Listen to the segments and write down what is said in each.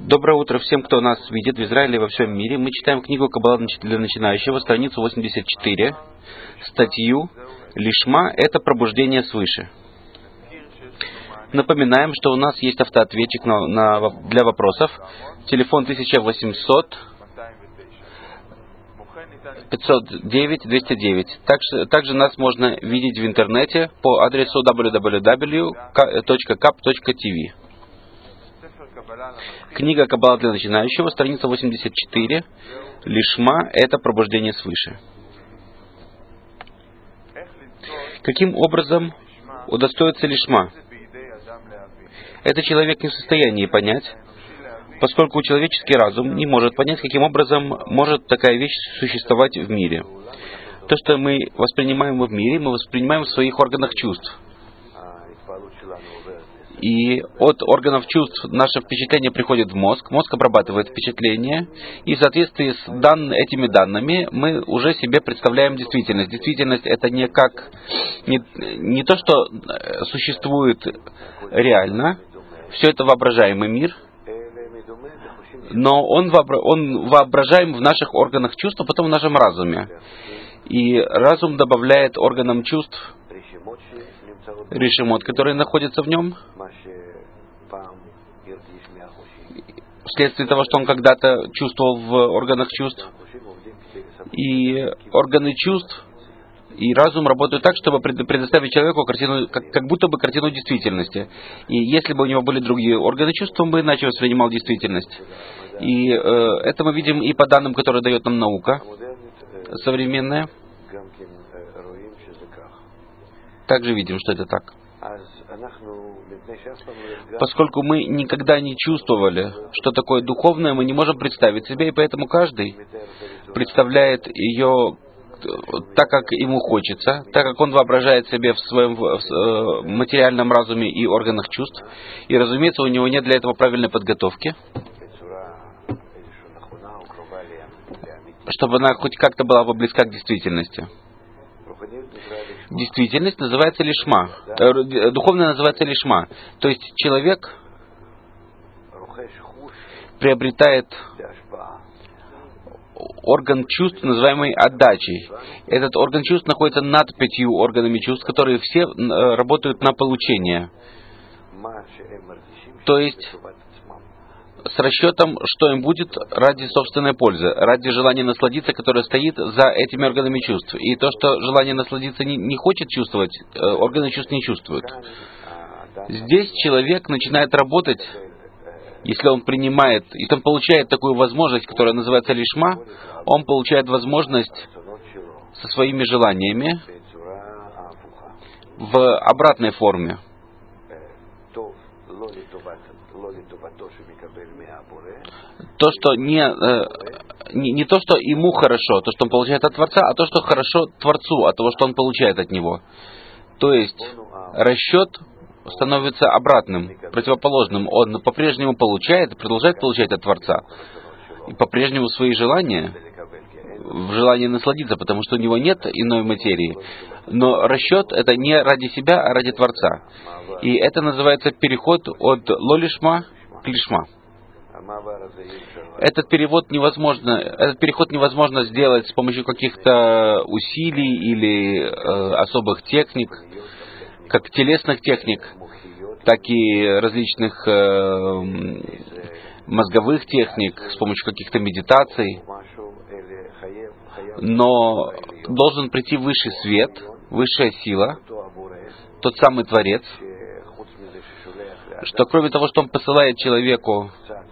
Доброе утро всем, кто нас видит в Израиле и во всем мире. Мы читаем книгу «Каббала для начинающего», страницу 84, статью «Лишма» — это пробуждение свыше. Напоминаем, что у нас есть автоответчик для вопросов. Телефон 1800 509 209. Также нас можно видеть в интернете по адресу www.kap.tv. Книга «Каббала для начинающего», страница 84. Лишма — это пробуждение свыше. Каким образом удостоится лишма? Это человек не в состоянии понять, поскольку человеческий разум не может понять, каким образом может такая вещь существовать в мире. То, что мы воспринимаем в мире, мы воспринимаем в своих органах чувств. И от органов чувств наше впечатление приходит в мозг, мозг обрабатывает впечатление, и в соответствии с этими данными мы уже себе представляем действительность. Действительность — это не то, что существует реально, все это воображаемый мир, но он воображаем в наших органах чувств, а потом в нашем разуме. И разум добавляет органам чувств решимот, которые находятся в нем, вследствие того, что он когда-то чувствовал в органах чувств. И органы чувств и разум работают так, чтобы предоставить человеку картину, как будто бы картину действительности. И если бы у него были другие органы чувств, он бы иначе воспринимал действительность. И это мы видим и по данным, которые дает нам наука современная. Также видим, что это так. Поскольку мы никогда не чувствовали, что такое духовное, мы не можем представить себе, и поэтому каждый представляет ее так, как ему хочется, так как он воображает себе в своем материальном разуме и органах чувств. И, разумеется, у него нет для этого правильной подготовки, чтобы она хоть как-то была близка к действительности. Действительность называется лишма. Духовное называется лишма. То есть человек приобретает орган чувств, называемый отдачей. Этот орган чувств находится над 5 органами чувств, которые все работают на получение. То есть с расчетом, что им будет ради собственной пользы, ради желания насладиться, которое стоит за этими органами чувств. И то, что желание насладиться не хочет чувствовать, органы чувств не чувствуют. Здесь человек начинает работать, если он принимает, если он получает такую возможность, которая называется лишма, он получает возможность со своими желаниями в обратной форме. То, что не то, что ему хорошо, то, что он получает от Творца, а то, что хорошо Творцу, от того, что он получает от него. То есть расчет становится обратным, противоположным. Он по-прежнему получает, продолжает получать от Творца. И по-прежнему свои желания, в желании насладиться, потому что у него нет иной материи. Но расчет — это не ради себя, а ради Творца. И это называется переход от лолишма к лишма. Этот переход невозможно сделать с помощью каких-то усилий или особых техник, как телесных техник, так и различных мозговых техник, с помощью каких-то медитаций. Но должен прийти высший свет, высшая сила, тот самый Творец, что кроме того, что он посылает человеку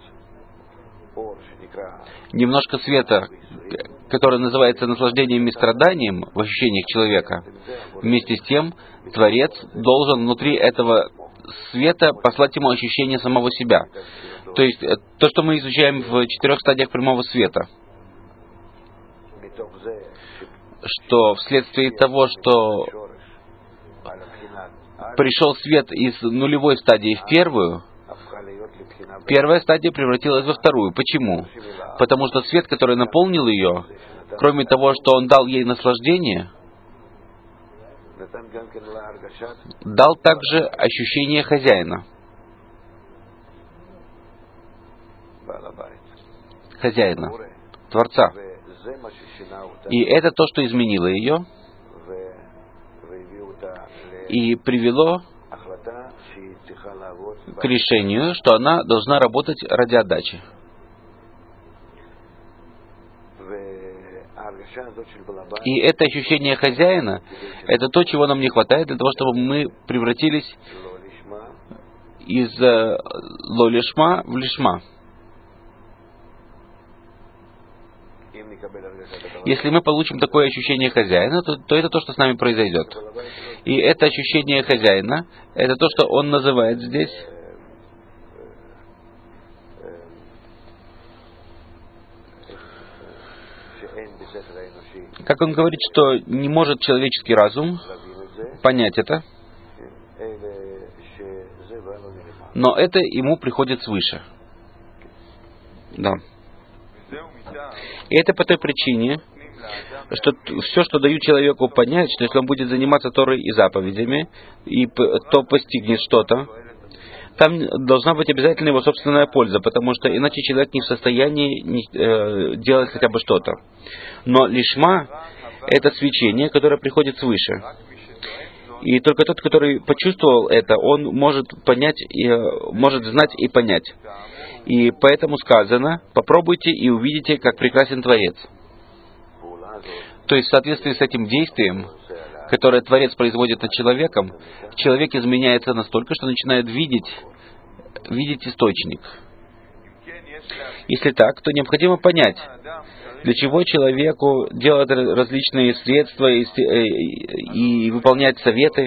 немножко света, который называется наслаждением и страданием в ощущениях человека, вместе с тем Творец должен внутри этого света послать ему ощущение самого себя. То есть то, что мы изучаем в 4 стадиях прямого света, что вследствие того, что пришел свет из нулевой стадии в первую, первая стадия превратилась во вторую. Почему? Потому что свет, который наполнил ее, кроме того, что он дал ей наслаждение, дал также ощущение хозяина. хозяина, Творца. И это то, что изменило ее и привело к решению, что она должна работать ради отдачи. И это ощущение хозяина, это то, чего нам не хватает для того, чтобы мы превратились из ло-лишма в лишма. Если мы получим такое ощущение хозяина, то это то, что с нами произойдет. И это ощущение хозяина, это то, что он называет здесь как он говорит, что не может человеческий разум понять это, но это ему приходит свыше. Да. И это по той причине, что все, что дают человеку понять, что если он будет заниматься Торой и заповедями, то постигнет что-то, там должна быть обязательно его собственная польза, потому что иначе человек не в состоянии делать хотя бы что-то. Но лишма — это свечение, которое приходит свыше. И только тот, который почувствовал это, он может понять, может знать и понять. И поэтому сказано: попробуйте и увидите, как прекрасен Творец. То есть в соответствии с этим действием, которое Творец производит над человеком, человек изменяется настолько, что начинает видеть источник. Если так, то необходимо понять, для чего человеку делать различные средства и выполнять советы,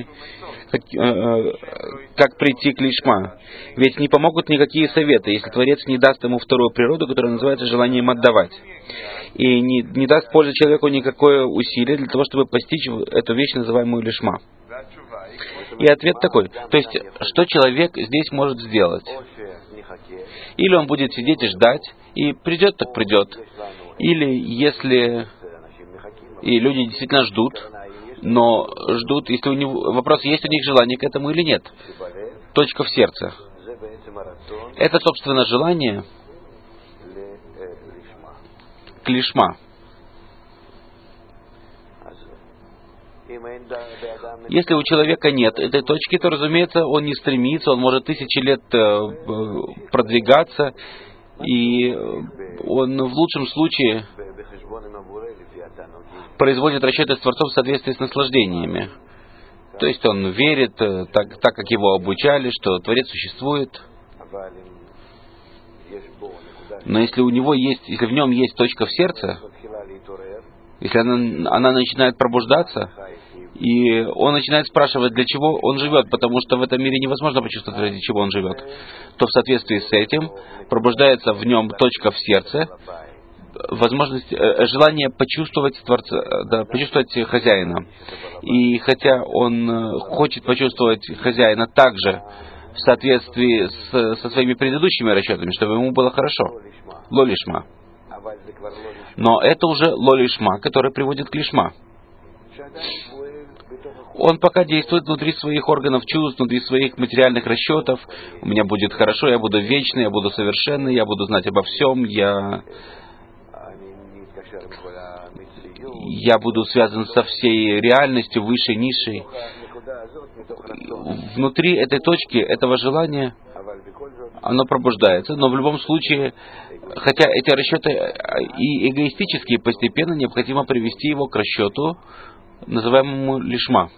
как прийти к лишма. Ведь не помогут никакие советы, если Творец не даст ему вторую природу, которая называется желанием отдавать. И не даст пользы человеку никакое усилие для того, чтобы постичь эту вещь, называемую лишма. И ответ такой. То есть, что человек здесь может сделать? Или он будет сидеть и ждать, и придет, так придет. Или если... И люди действительно ждут, но ждут, если у него... Вопрос, есть у них желание к этому или нет. Точка в сердце. Это, собственно, желание к лишма. Если у человека нет этой точки, то, разумеется, он не стремится, он может 1000 лет продвигаться, и он в лучшем случае производит расчеты с Творцом в соответствии с наслаждениями. То есть он верит, так как его обучали, что Творец существует. Но если в нем есть точка в сердце, если она начинает пробуждаться, и он начинает спрашивать, для чего он живет, потому что в этом мире невозможно почувствовать, ради чего он живет, то в соответствии с этим пробуждается в нем точка в сердце, возможность, желание почувствовать Творца, почувствовать хозяина. И хотя он хочет почувствовать хозяина также в соответствии со своими предыдущими расчетами, чтобы ему было хорошо, ло-лишма. Но это уже ло-лишма, который приводит к лишма. Он пока действует внутри своих органов чувств, внутри своих материальных расчетов. У меня будет хорошо, я буду вечный, я буду совершенный, я буду знать обо всем, я буду связан со всей реальностью, высшей, низшей. Внутри этой точки, этого желания, оно пробуждается, но в любом случае, хотя эти расчеты и эгоистические, постепенно необходимо привести его к расчету, называемому лишма.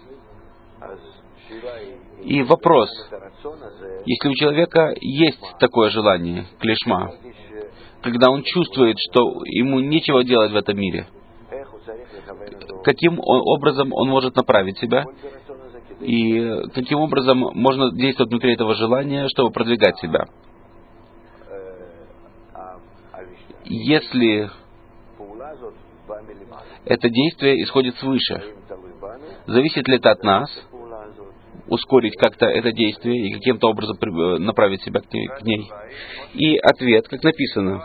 И вопрос, если у человека есть такое желание к лишма, когда он чувствует, что ему нечего делать в этом мире, каким образом он может направить себя, и каким образом можно действовать внутри этого желания, чтобы продвигать себя. Если это действие исходит свыше, зависит ли это от нас, ускорить как-то это действие и каким-то образом направить себя к ней? И ответ, как написано: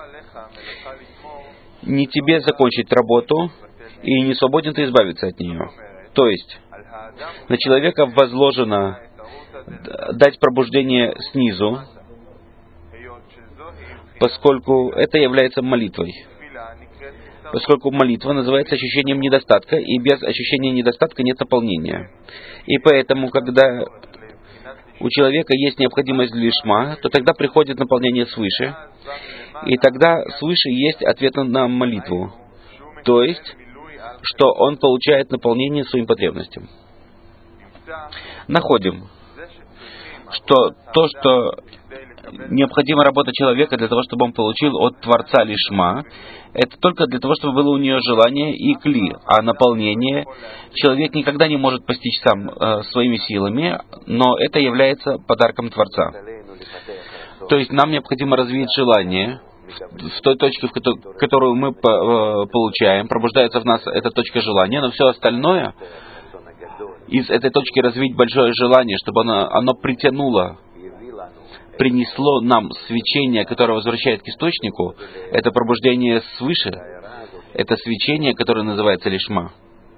не тебе закончить работу, и не свободен ты избавиться от нее. То есть, на человека возложено дать пробуждение снизу, поскольку это является молитвой. Поскольку молитва называется ощущением недостатка, и без ощущения недостатка нет наполнения. И поэтому, когда у человека есть необходимость в лишма, то тогда приходит наполнение свыше, и тогда свыше есть ответ на молитву. То есть, что он получает наполнение своим потребностям. Находим, что то, что необходимо работа человека для того, чтобы он получил от Творца лишма, это только для того, чтобы было у нее желание и кли, а наполнение человек никогда не может постичь сам своими силами, но это является подарком Творца. То есть нам необходимо развить желание в той точке, которую мы получаем, пробуждается в нас эта точка желания, но все остальное из этой точки развить большое желание, чтобы оно притянуло, принесло нам свечение, которое возвращает к источнику, это пробуждение свыше, это свечение, которое называется лишма.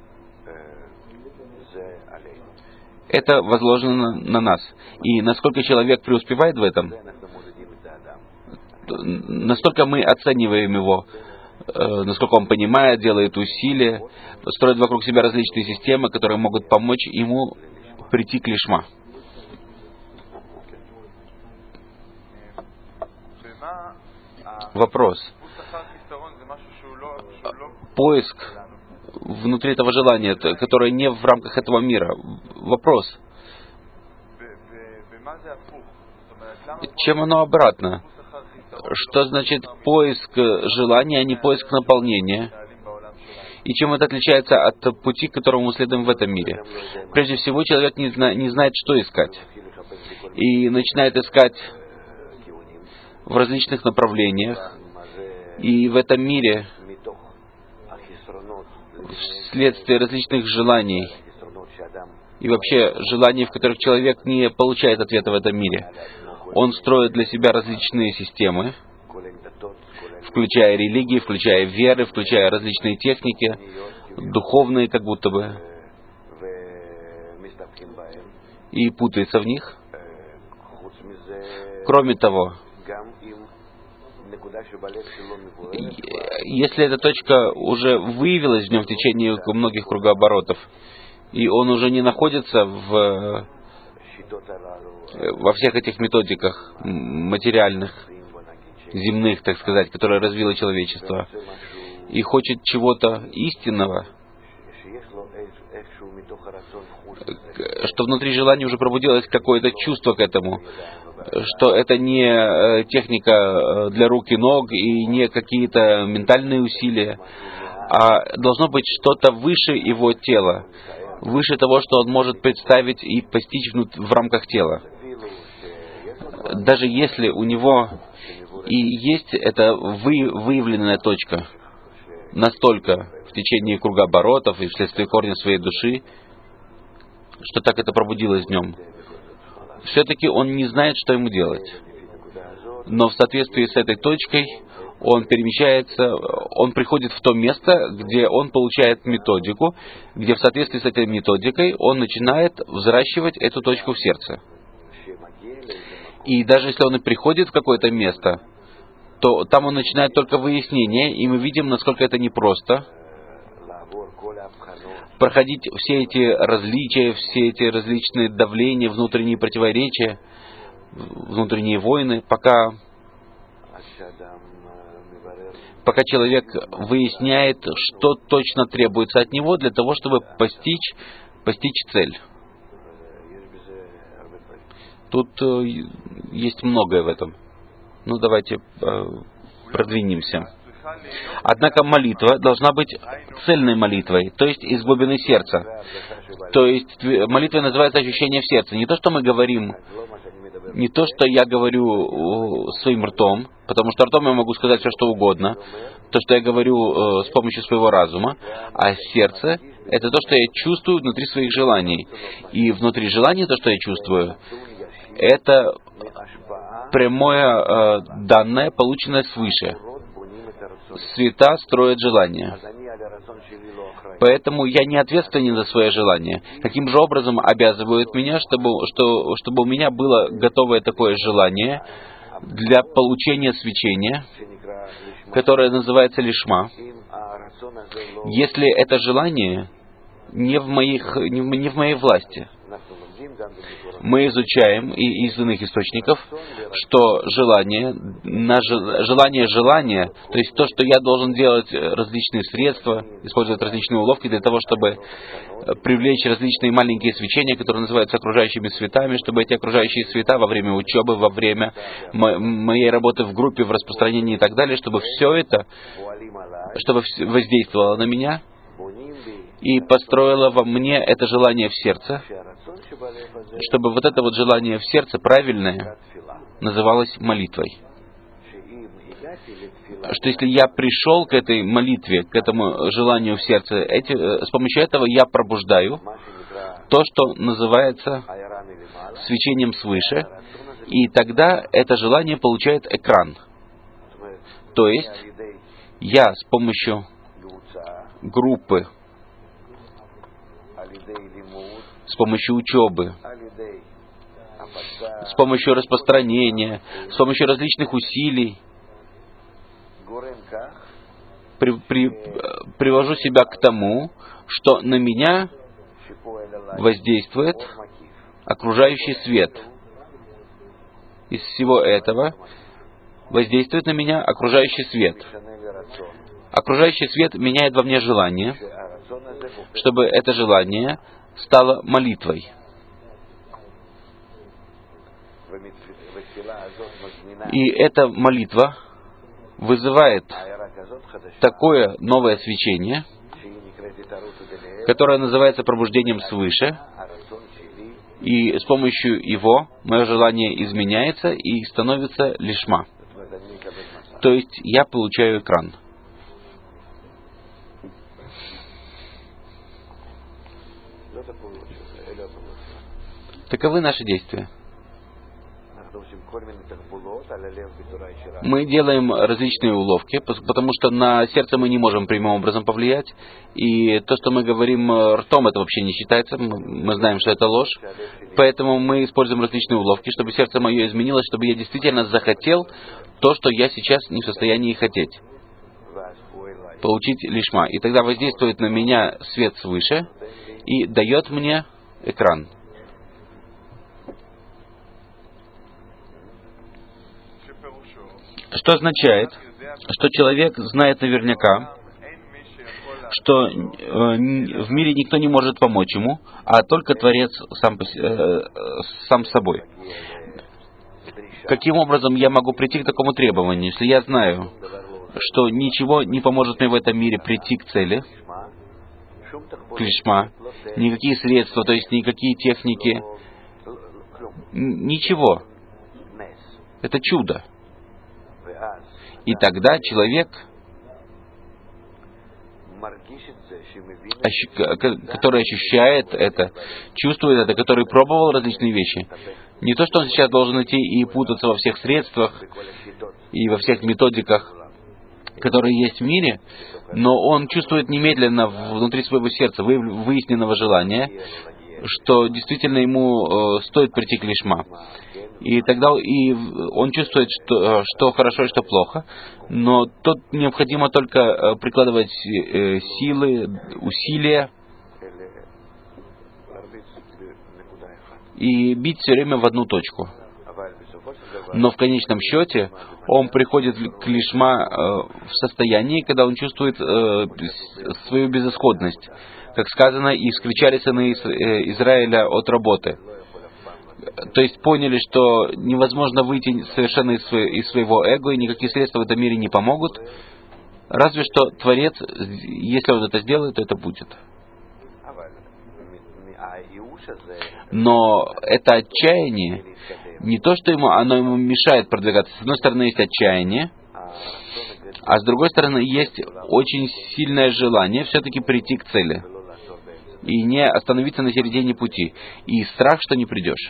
Это возложено на нас. И насколько человек преуспевает в этом, настолько мы оцениваем его, насколько он понимает, делает усилия, строит вокруг себя различные системы, которые могут помочь ему прийти к лишма. Вопрос. Поиск внутри этого желания, которое не в рамках этого мира. Вопрос. Чем оно обратно? Что значит поиск желания, а не поиск наполнения? И чем это отличается от пути, к которому мы следуем в этом мире? Прежде всего, человек не знает, что искать. И начинает искать в различных направлениях. И в этом мире, вследствие различных желаний, и вообще желаний, в которых человек не получает ответа в этом мире, он строит для себя различные системы, включая религии, включая веры, включая различные техники, духовные как будто бы, и путается в них. Кроме того, если эта точка уже выявилась в нем в течение многих кругооборотов, и он уже не находится во всех этих методиках материальных, земных, так сказать, которые развило человечество, и хочет чего-то истинного, что внутри желания уже пробудилось какое-то чувство к этому, что это не техника для рук и ног и не какие-то ментальные усилия, а должно быть что-то выше его тела, выше того, что он может представить и постичь в рамках тела. Даже если у него и есть эта выявленная точка настолько в течение кругооборотов и вследствие корня своей души, что так это пробудилось в нем, все-таки он не знает, что ему делать. Но в соответствии с этой точкой он перемещается, он приходит в то место, где он получает методику, где в соответствии с этой методикой он начинает взращивать эту точку в сердце. И даже если он и приходит в какое-то место, то там он начинает только выяснение, и мы видим, насколько это непросто проходить все эти различия, все эти различные давления, внутренние противоречия, внутренние войны, пока человек выясняет, что точно требуется от него для того, чтобы постичь цель. Тут есть многое в этом. Ну, давайте продвинемся. Однако молитва должна быть цельной молитвой, то есть из глубины сердца. То есть молитва называется ощущение в сердце. Не то, что мы говорим, не то, что я говорю своим ртом, потому что ртом я могу сказать все, что угодно, то, что я говорю с помощью своего разума, а сердце — это то, что я чувствую внутри своих желаний. И внутри желаний то, что я чувствую, это прямое данное, полученное свыше. Света строят желания. Поэтому я не ответственен за свое желание. Каким же образом обязывают меня, чтобы у меня было готовое такое желание, для получения свечения, которое называется лишма, если это желание не в моей власти. Мы изучаем и из иных источников, что желание, то есть то, что я должен делать различные средства, использовать различные уловки для того, чтобы привлечь различные маленькие свечения, которые называются окружающими светами, чтобы эти окружающие света во время учебы, во время моей работы в группе, в распространении и так далее, чтобы все это, чтобы воздействовало на меня и построило во мне это желание в сердце, чтобы вот это вот желание в сердце правильное называлось молитвой. Что если я пришел к этой молитве, к этому желанию в сердце, с помощью этого я пробуждаю то, что называется свечением свыше, и тогда это желание получает экран. То есть я с помощью группы, с помощью учебы, с помощью распространения, с помощью различных усилий привожу себя к тому, что на меня воздействует окружающий свет. Из всего этого воздействует на меня окружающий свет. Окружающий свет меняет во мне желание, чтобы это желание стало молитвой. И эта молитва вызывает такое новое свечение, которое называется пробуждением свыше, и с помощью его мое желание изменяется и становится лишма. То есть я получаю экран. Таковы наши действия. Мы делаем различные уловки, потому что на сердце мы не можем прямым образом повлиять, и то, что мы говорим ртом, это вообще не считается, мы знаем, что это ложь, поэтому мы используем различные уловки, чтобы сердце мое изменилось, чтобы я действительно захотел то, что я сейчас не в состоянии хотеть. Получить лишма. И тогда воздействует на меня свет свыше и дает мне экран. Что означает, что человек знает наверняка, что в мире никто не может помочь ему, а только Творец сам собой. Каким образом я могу прийти к такому требованию, если я знаю, что ничего не поможет мне в этом мире прийти к цели, к лишма, никакие средства, то есть никакие техники, ничего. Это чудо. И тогда человек, который ощущает это, чувствует это, который пробовал различные вещи, не то, что он сейчас должен идти и путаться во всех средствах и во всех методиках, которые есть в мире, но он чувствует немедленно внутри своего сердца выясненного желания, что действительно ему стоит прийти к лишма. И тогда он чувствует, что хорошо и что плохо, но тут необходимо только прикладывать силы, усилия и бить все время в одну точку. Но в конечном счете он приходит к лишма в состоянии, когда он чувствует свою безысходность. Как сказано, и скричали сыны Израиля от работы. То есть поняли, что невозможно выйти совершенно из своего эго, и никакие средства в этом мире не помогут. Разве что Творец, если он это сделает, то это будет. Но это отчаяние, не то, что оно ему мешает продвигаться. С одной стороны, есть отчаяние, а с другой стороны, есть очень сильное желание все-таки прийти к цели и не остановиться на середине пути. И страх, что не придешь.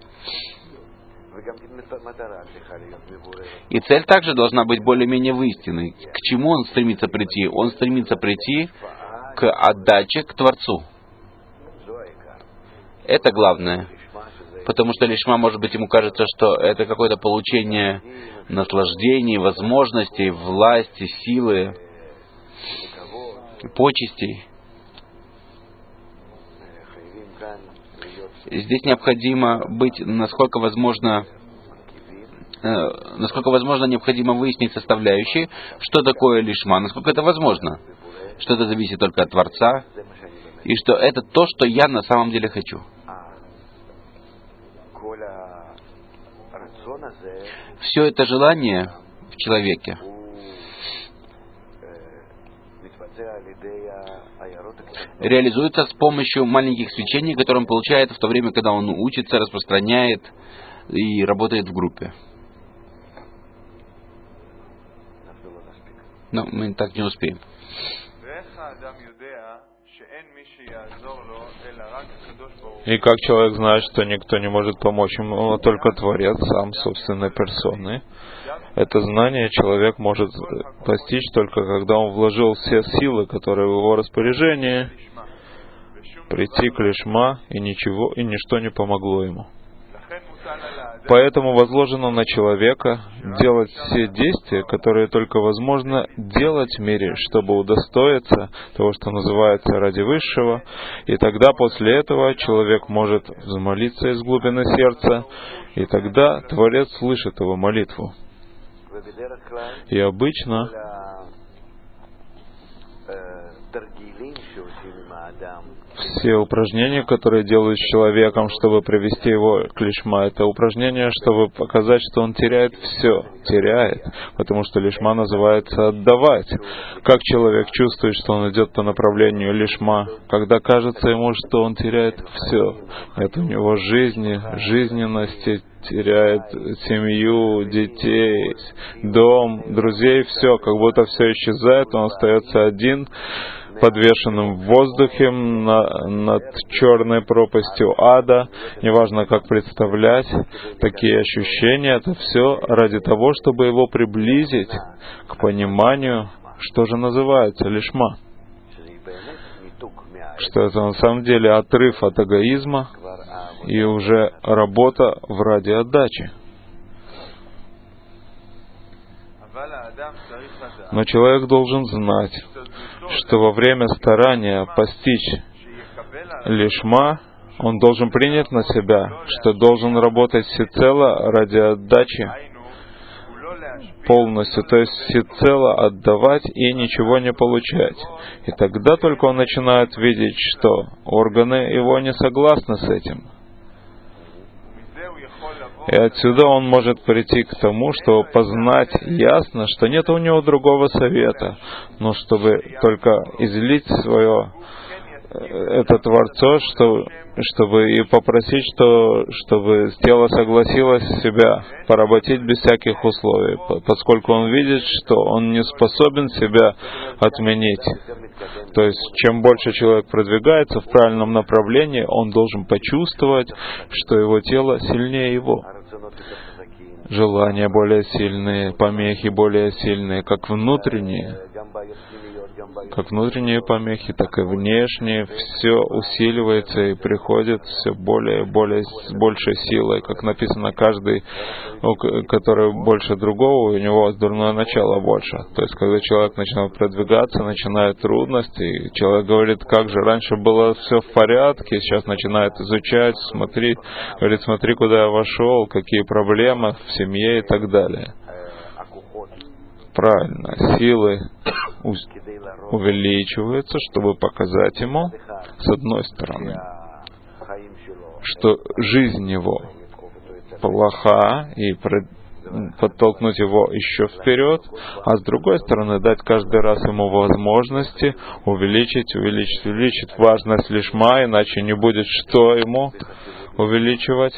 И цель также должна быть более-менее выясненной. К чему он стремится прийти? Он стремится прийти к отдаче к Творцу. Это главное. потому что лишма, может быть, ему кажется, что это какое-то получение наслаждений, возможностей, власти, силы, почестей. Здесь необходимо быть, насколько возможно, необходимо выяснить составляющие, что такое лишма, насколько это возможно, что это зависит только от Творца, и что это то, что я на самом деле хочу. Все это желание в человеке реализуется с помощью маленьких свечений, которые он получает в то время, когда он учится, распространяет и работает в группе. Но мы так не успеем. И как человек знает, что никто не может помочь ему, только Творец сам собственной персоной. Это знание человек может постичь только когда он вложил все силы, которые в его распоряжении, прийти к лишма, и ничто не помогло ему. Поэтому возложено на человека делать все действия, которые только возможно делать в мире, чтобы удостоиться того, что называется ради высшего, и тогда после этого человек может взмолиться из глубины сердца, и тогда Творец слышит его молитву. И обычно все упражнения, которые делают с человеком, чтобы привести его к лишма, это упражнения, чтобы показать, что он теряет все, потому что лишма называется отдавать. Как человек чувствует, что он идет по направлению лишма, когда кажется ему, что он теряет все, это у него жизни, жизненности, теряет семью, детей, дом, друзей, все, как будто все исчезает, он остается один, подвешенным в воздухе над черной пропастью ада. Неважно, как представлять такие ощущения, это все ради того, чтобы его приблизить к пониманию, что же называется лишма. Что это на самом деле отрыв от эгоизма и уже работа в ради отдачи. Но человек должен знать, что во время старания постичь лишма, он должен принять на себя, что должен работать всецело ради отдачи полностью, то есть всецело отдавать и ничего не получать. И тогда только он начинает видеть, что органы его не согласны с этим. И отсюда он может прийти к тому, чтобы познать ясно, что нет у него другого совета, но чтобы только излить это Творцо, чтобы и попросить, чтобы тело согласилось себя поработить без всяких условий, поскольку он видит, что он не способен себя отменить. То есть, чем больше человек продвигается в правильном направлении, он должен почувствовать, что его тело сильнее его. Желания более сильные, помехи более сильные, как внутренние помехи, так и внешние, все усиливается и приходит все более и более с большей силой. Как написано, каждый, который больше другого, у него дурное начало больше. То есть, когда человек начинает продвигаться, начинают трудности, и человек говорит, как же раньше было все в порядке, сейчас начинает изучать, говорит, смотри, куда я вошел, какие проблемы в семье и так далее. Правильно, силы увеличиваются, чтобы показать ему, с одной стороны, что жизнь его плоха, и подтолкнуть его еще вперед, а с другой стороны, дать каждый раз ему возможности увеличить важность лишма, иначе не будет что ему увеличивать,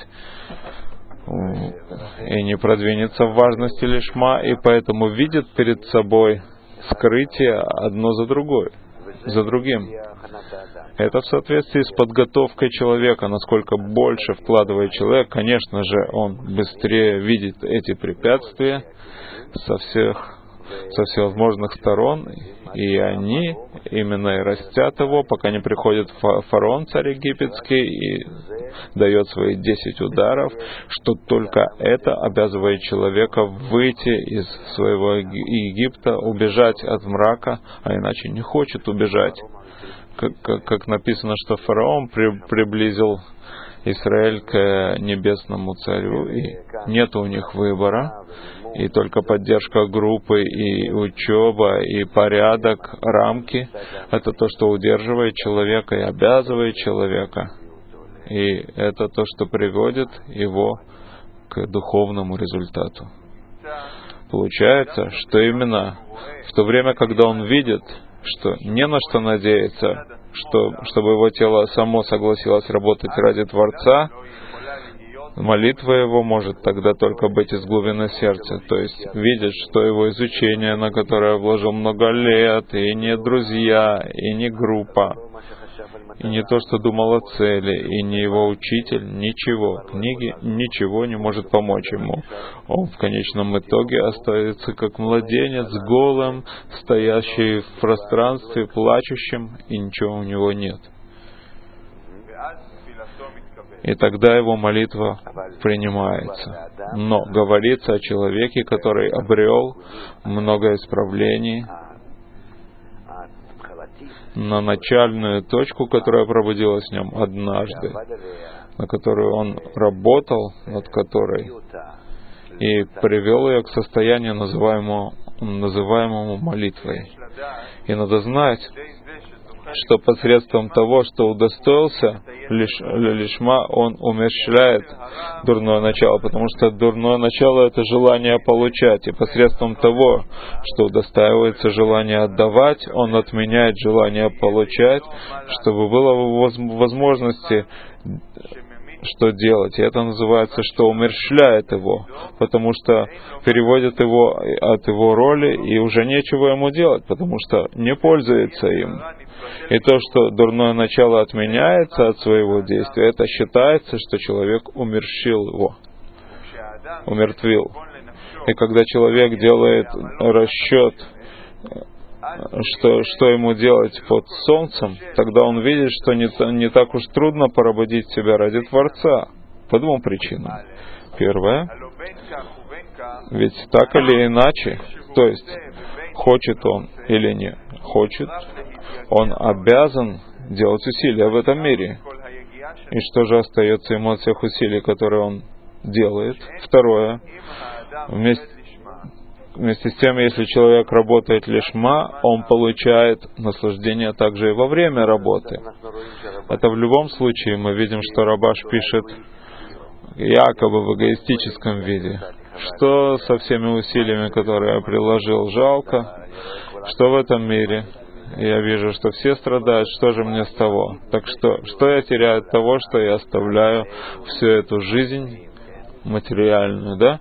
и не продвинется в важности лишма, и поэтому видит перед собой скрытие одно за другим. Это в соответствии с подготовкой человека. Насколько больше вкладывает человек, конечно же, он быстрее видит эти препятствия со всевозможных сторон, и они именно и растят его, пока не приходит фараон, царь египетский, и дает свои 10 ударов, что только это обязывает человека выйти из своего Египта, убежать от мрака, а иначе не хочет убежать. Как написано, что фараон приблизил Израиль к небесному царю, и нет у них выбора, и только поддержка группы, и учеба, и порядок, рамки — это то, что удерживает человека и обязывает человека. И это то, что приводит его к духовному результату. Получается, что именно в то время, когда он видит, что не на что надеяться, чтобы его тело само согласилось работать ради Творца, молитва его может тогда только быть из глубины сердца, то есть видеть, что его изучение, на которое вложил много лет, и не друзья, и не группа, и не то, что думал о цели, и не его учитель, ничего, книги, ничего не может помочь ему. Он в конечном итоге остается как младенец, голым, стоящий в пространстве, плачущим, и ничего у него нет. И тогда его молитва принимается. Но говорится о человеке, который обрел много исправлений на начальную точку, которая пробудилась в нем однажды, на которую он работал, над которой, и привел ее к состоянию, называемому молитвой. И надо знать, что посредством того, что удостоился лишма, он умерщвляет дурное начало, потому что дурное начало — это желание получать, и посредством того, что удостаивается желание отдавать, он отменяет желание получать, чтобы было возможности что делать. И это называется, что умерщвляет его, потому что переводит его от его роли, и уже нечего ему делать, потому что не пользуется им. И то, что дурное начало отменяется от своего действия, это считается, что человек умерщвил его, умертвил. И когда человек делает расчет, что ему делать под солнцем, тогда он видит, что не так уж трудно пробудить себя ради Творца. По двум причинам. Первое, ведь так или иначе, то есть хочет он или не хочет, он обязан делать усилия в этом мире. И что же остается ему от всех усилий, которые он делает? Второе, вместе с тем, если человек работает лишма, он получает наслаждение также и во время работы. Это в любом случае мы видим, что Рабаш пишет якобы в эгоистическом виде. Что со всеми усилиями, которые я приложил, жалко? Что в этом мире? Я вижу, что все страдают, что же мне с того? Так что я теряю от того, что я оставляю всю эту жизнь материальную, да?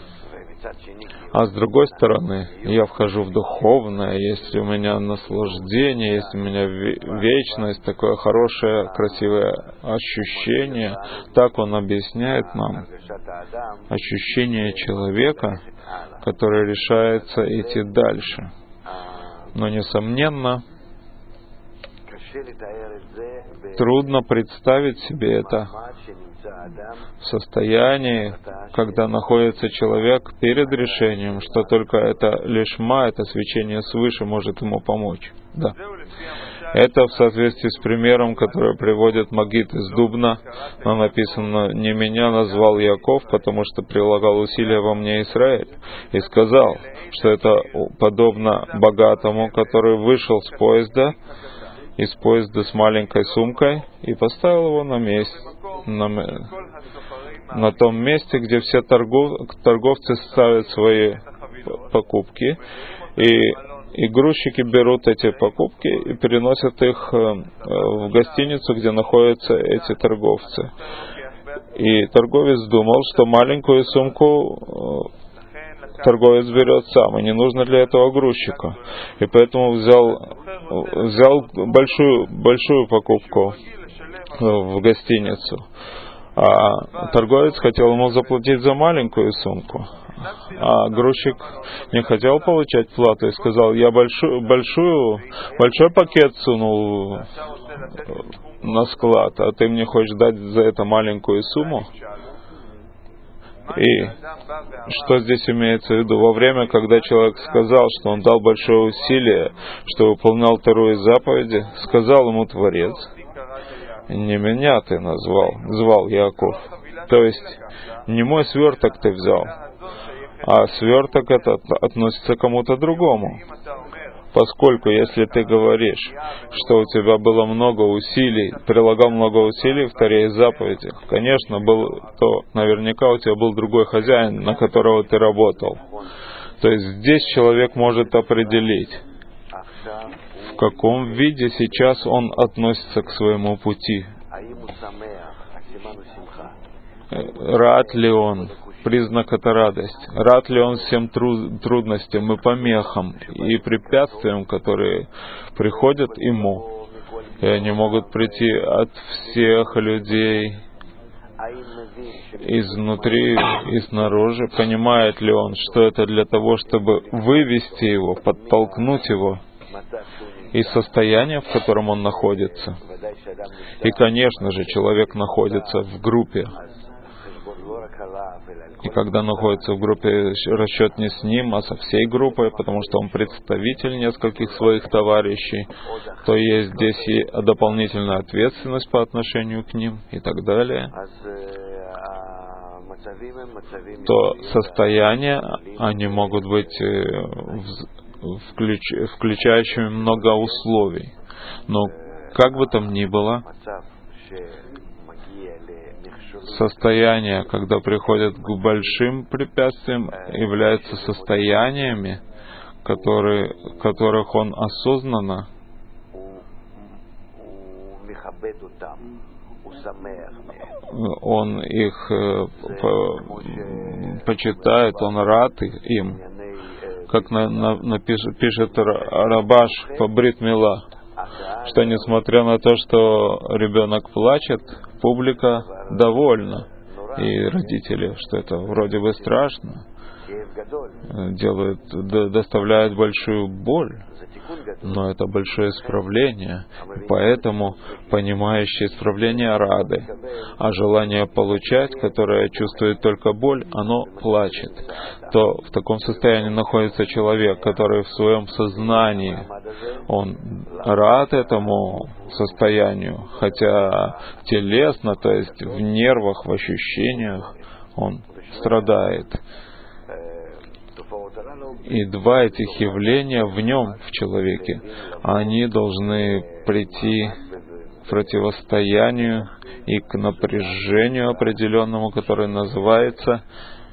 А с другой стороны, я вхожу в духовное, есть у меня наслаждение, есть у меня вечность, такое хорошее, красивое ощущение. Так он объясняет нам ощущение человека, который решается идти дальше. Но, несомненно, трудно представить себе это в состоянии, когда находится человек перед решением, что только это лишма, это свечение свыше может ему помочь. Да. Это в соответствии с примером, который приводит Магид из Дубна. Но написано: «Не меня назвал Яков, потому что прилагал усилия во мне Израиль». И сказал, что это подобно богатому, который вышел из поезда с маленькой сумкой и поставил его на том месте, где все торговцы ставят свои покупки, и грузчики берут эти покупки и переносят их в гостиницу, где находятся эти торговцы. И торговец думал, что маленькую сумку торговец берет сам, и не нужно для этого грузчика. И поэтому взял большую покупку в гостиницу. А торговец хотел ему заплатить за маленькую сумку. А грузчик не хотел получать плату и сказал: я большой пакет сунул на склад, а ты мне хочешь дать за это маленькую сумму? И что здесь имеется в виду? Во время, когда человек сказал, что он дал большое усилие, что выполнял вторую заповедь, сказал ему Творец: не меня ты звал Яков. То есть, не мой сверток ты взял, а сверток этот относится к кому-то другому. Поскольку, если ты говоришь, что у тебя было много усилий, прилагал много усилий в второй заповеди, конечно, то наверняка у тебя был другой хозяин, на которого ты работал. То есть здесь человек может определить, в каком виде сейчас он относится к своему пути. Рад ли он? Признак — это радость. Рад ли он всем трудностям и помехам, и препятствиям, которые приходят ему, и они могут прийти от всех людей, изнутри и снаружи? Понимает ли он, что это для того, чтобы вывести его, подтолкнуть его из состояния, в котором он находится? И, конечно же, человек находится в группе. И когда находится в группе, расчет не с ним, а со всей группой, потому что он представитель нескольких своих товарищей, то есть здесь и дополнительная ответственность по отношению к ним и так далее. То состояния, они могут быть включающими много условий. Но как бы там ни было, состояния, когда приходят к большим препятствиям, являются состояниями, которых он осознанно он их почитает, он рад им, как пишет Рабаш по Брит Мила, что несмотря на то, что ребенок плачет, публика довольна, и родители, что это вроде бы страшно, доставляет большую боль, но это большое исправление, и поэтому понимающие исправление рады, а желание получать, которое чувствует только боль, оно плачет. То в таком состоянии находится человек, который в своем сознании, он рад этому состоянию, хотя телесно, то есть в нервах, в ощущениях, он страдает. И два этих явления в нем, в человеке, они должны прийти к противостоянию и к напряжению определенному, которое называется,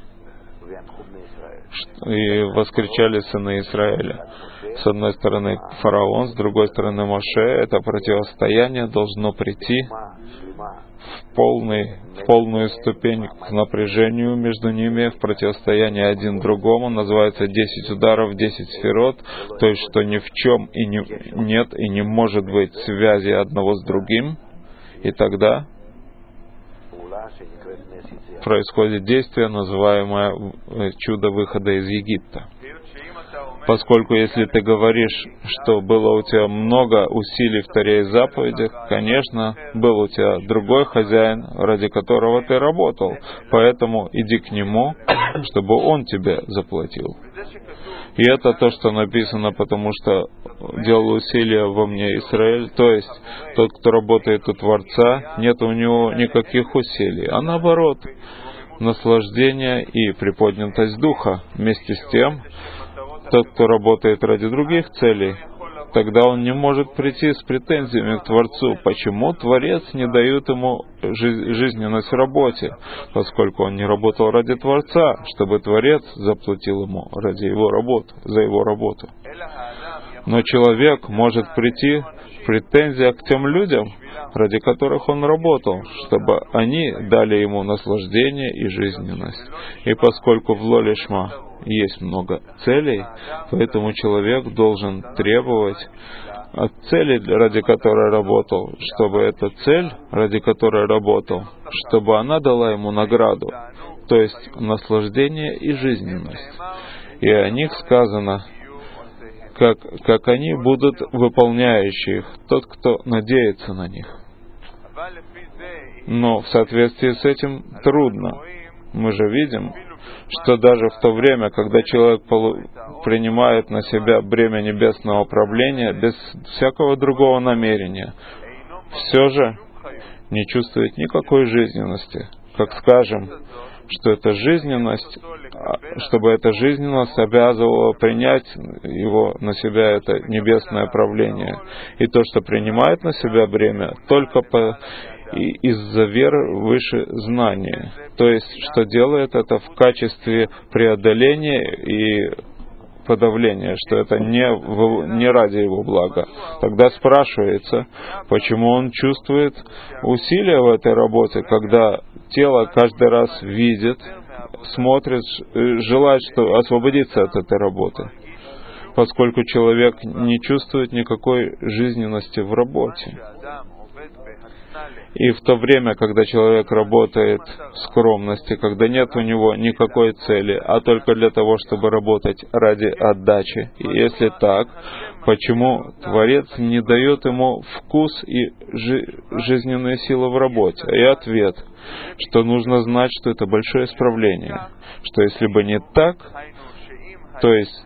и воскричали сыны Израиля. С одной стороны фараон, с другой стороны Моше. Это противостояние должно прийти в полную ступень к напряжению между ними, в противостоянии один другому. Называется 10 ударов, 10 сферот, то есть что ни в чем и нет и не может быть связи одного с другим. И тогда происходит действие, называемое чудо выхода из Египта. Поскольку если ты говоришь, что было у тебя много усилий в Торе и заповедях, конечно, был у тебя другой хозяин, ради которого ты работал. Поэтому иди к нему, чтобы он тебе заплатил. И это то, что написано, потому что делал усилия во мне Израиль, то есть тот, кто работает у Творца, нет у него никаких усилий, а наоборот, наслаждение и приподнятость духа. Вместе с тем, тот, кто работает ради других целей, тогда он не может прийти с претензиями к Творцу. Почему Творец не дает ему жизненность в работе? Поскольку он не работал ради Творца, чтобы Творец заплатил ему ради его работы, за его работу. Но человек может прийти в претензиях к тем людям, ради которых он работал, чтобы они дали ему наслаждение и жизненность. И поскольку в Лолишма есть много целей, поэтому человек должен требовать от цели, ради которой работал, чтобы эта цель, ради которой работал, чтобы она дала ему награду, то есть наслаждение и жизненность. И о них сказано, как они будут выполняющие их, тот, кто надеется на них. Но в соответствии с этим трудно. Мы же видим, что даже в то время, когда человек принимает на себя бремя небесного правления без всякого другого намерения, все же не чувствует никакой жизненности. Как скажем, что эта жизненность, чтобы эта жизненность обязывала принять его на себя это небесное правление. И то, что принимает на себя бремя, только из-за веры выше знания. То есть, что делает это в качестве преодоления и подавления, что это не ради его блага. Тогда спрашивается, почему он чувствует усилия в этой работе, когда тело каждый раз видит, смотрит, желает освободиться от этой работы, поскольку человек не чувствует никакой жизненности в работе. И в то время, когда человек работает в скромности, когда нет у него никакой цели, а только для того, чтобы работать ради отдачи, и если так, почему Творец не дает ему вкус и жизненные силы в работе? И ответ, что нужно знать, что это большое исправление, что если бы не так, то есть,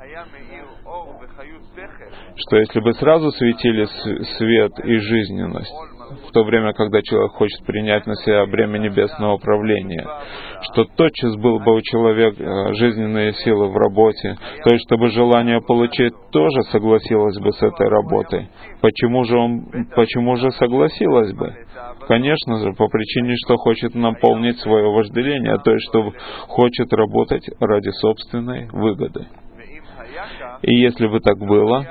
что если бы сразу светили свет и жизненность, в то время, когда человек хочет принять на себя бремя небесного правления, что тотчас был бы у человека жизненные силы в работе, то есть, чтобы желание получить тоже согласилось бы с этой работой. Почему же согласилась бы? Конечно же, по причине, что хочет наполнить свое вожделение, то есть, что хочет работать ради собственной выгоды. И если бы так было,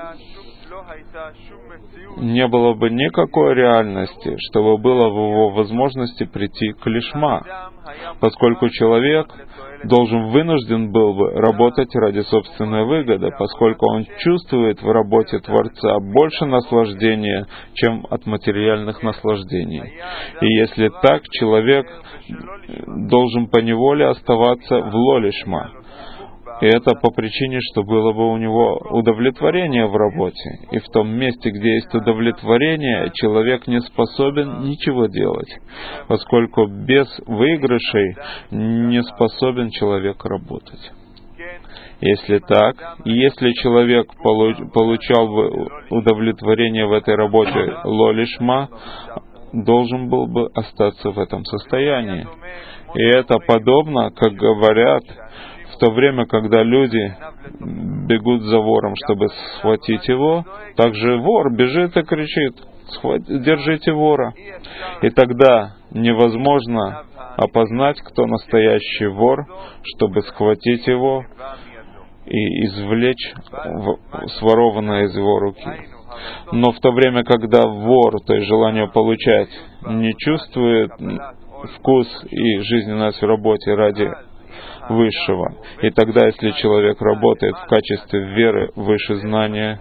не было бы никакой реальности, чтобы было в его возможности прийти к лишма, поскольку человек вынужден был бы работать ради собственной выгоды, поскольку он чувствует в работе Творца больше наслаждения, чем от материальных наслаждений. И если так, человек должен поневоле оставаться в лолишма. И это по причине, что было бы у него удовлетворение в работе. И в том месте, где есть удовлетворение, человек не способен ничего делать, поскольку без выигрышей не способен человек работать. Если так, и если человек получал бы удовлетворение в этой работе лолишма, должен был бы остаться в этом состоянии. И это подобно, как говорят, в то время, когда люди бегут за вором, чтобы схватить его, также вор бежит и кричит: «Держите вора!» И тогда невозможно опознать, кто настоящий вор, чтобы схватить его и извлечь сворованное из его руки. Но в то время, когда вор, то есть желание получать, не чувствует вкус и жизненность в работе ради высшего. И тогда, если человек работает в качестве веры выше знания,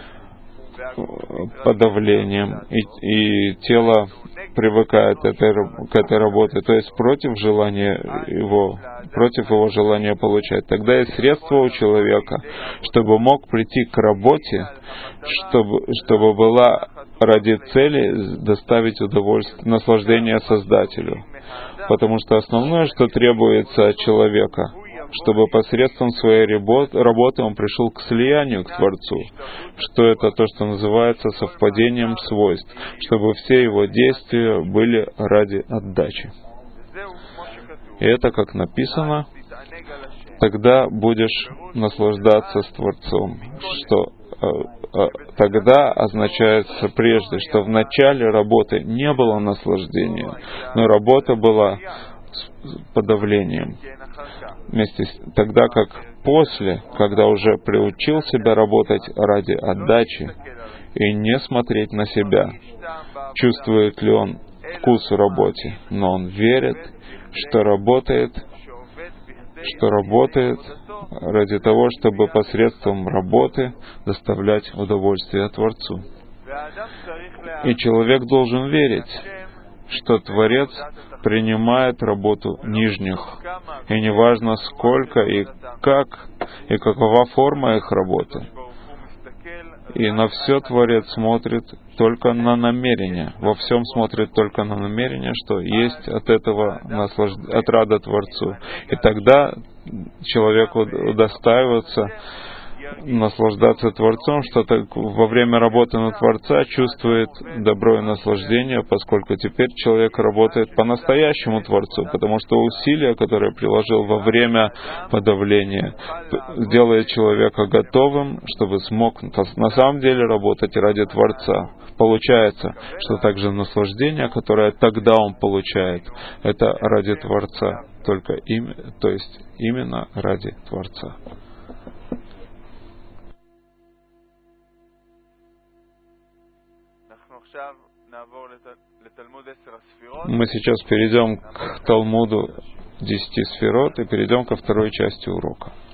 подавлением, и тело привыкает к этой работе, то есть против его желания получать, тогда есть средство у человека, чтобы мог прийти к работе, чтобы была ради цели доставить удовольствие, наслаждение Создателю. Потому что основное, что требуется от человека, чтобы посредством своей работы он пришел к слиянию к Творцу, что это то, что называется совпадением свойств, чтобы все его действия были ради отдачи. И это, как написано, тогда будешь наслаждаться с Творцом, что тогда означается прежде, что в начале работы не было наслаждения, но работа была подавлением. Тогда как после, когда уже приучил себя работать ради отдачи и не смотреть на себя, чувствует ли он вкус в работе, но он верит, что работает ради того, чтобы посредством работы доставлять удовольствие Творцу. И человек должен верить, что Творец принимает работу нижних. И неважно сколько и как, и какова форма их работы. И на все Творец смотрит только на намерение. Во всем смотрит только на намерение, что есть от этого отрада Творцу. И тогда человеку удостаивается наслаждаться Творцом, что во время работы на Творца чувствует добро и наслаждение, поскольку теперь человек работает по-настоящему Творцу, потому что усилия, которые приложил во время подавления, делает человека готовым, чтобы смог на самом деле работать ради Творца. Получается, что также наслаждение, которое тогда он получает, это ради Творца, то есть именно ради Творца. Мы сейчас перейдем к Талмуду 10 сферот и перейдем ко второй части урока.